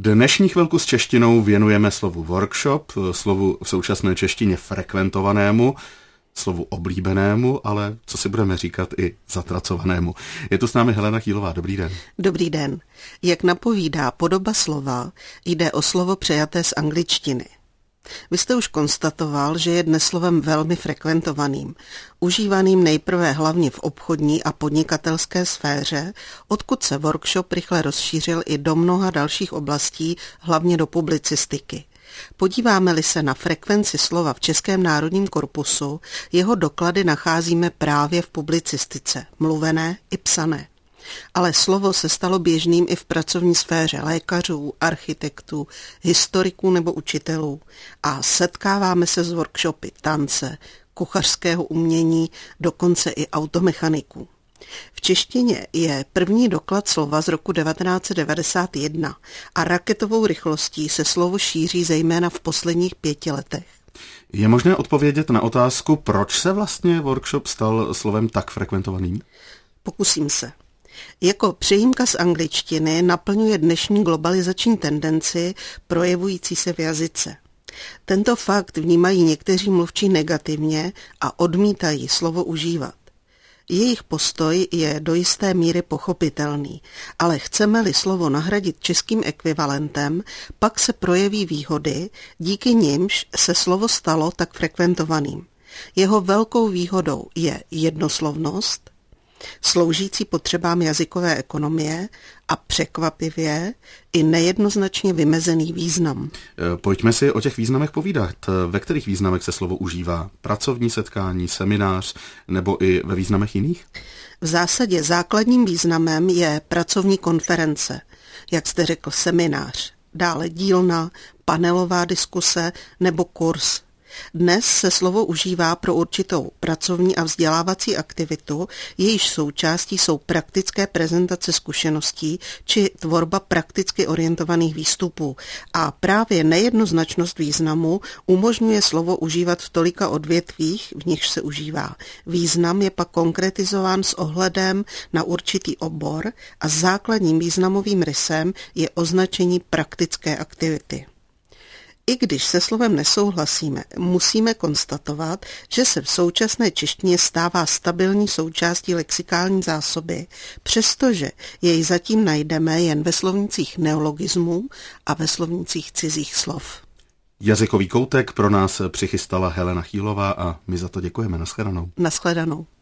Dnešní chvilku s češtinou věnujeme slovu workshop, slovu v současné češtině frekventovanému, slovu oblíbenému, ale co si budeme říkat i zatracovanému. Je tu s námi Helena Chýlová. Dobrý den. Dobrý den. Jak napovídá podoba slova, jde o slovo přejaté z angličtiny. Vy jste už konstatoval, že je dnes slovem velmi frekventovaným, užívaným nejprve hlavně v obchodní a podnikatelské sféře, odkud se workshop rychle rozšířil i do mnoha dalších oblastí, hlavně do publicistiky. Podíváme-li se na frekvenci slova v Českém národním korpusu, jeho doklady nacházíme právě v publicistice, mluvené i psané. Ale slovo se stalo běžným i v pracovní sféře lékařů, architektů, historiků nebo učitelů a setkáváme se s workshopy tance, kuchařského umění, dokonce i automechaniků. V češtině je první doklad slova z roku 1991 a raketovou rychlostí se slovo šíří zejména v posledních 5 letech. Je možné odpovědět na otázku, proč se vlastně workshop stal slovem tak frekventovaným? Pokusím se. Jako přejímka z angličtiny naplňuje dnešní globalizační tendenci projevující se v jazyce. Tento fakt vnímají někteří mluvčí negativně a odmítají slovo užívat. Jejich postoj je do jisté míry pochopitelný, ale chceme-li slovo nahradit českým ekvivalentem, pak se projeví výhody, díky nimž se slovo stalo tak frekventovaným. Jeho velkou výhodou je jednoslovnost, sloužící potřebám jazykové ekonomie a překvapivě i nejednoznačně vymezený význam. Pojďme si o těch významech povídat. Ve kterých významech se slovo užívá? Pracovní setkání, seminář nebo i ve významech jiných? V zásadě základním významem je pracovní konference, jak jste řekl, seminář, dále dílna, panelová diskuse nebo kurz. Dnes se slovo užívá pro určitou pracovní a vzdělávací aktivitu, jejíž součástí jsou praktické prezentace zkušeností či tvorba prakticky orientovaných výstupů. A právě nejednoznačnost významu umožňuje slovo užívat v tolika odvětvích, v nichž se užívá. Význam je pak konkretizován s ohledem na určitý obor a základním významovým rysem je označení praktické aktivity. I když se slovem nesouhlasíme, musíme konstatovat, že se v současné češtině stává stabilní součástí lexikální zásoby, přestože jej zatím najdeme jen ve slovnících neologismů a ve slovnících cizích slov. Jazykový koutek pro nás přichystala Helena Chýlová a my za to děkujeme. Naschledanou. Naschledanou.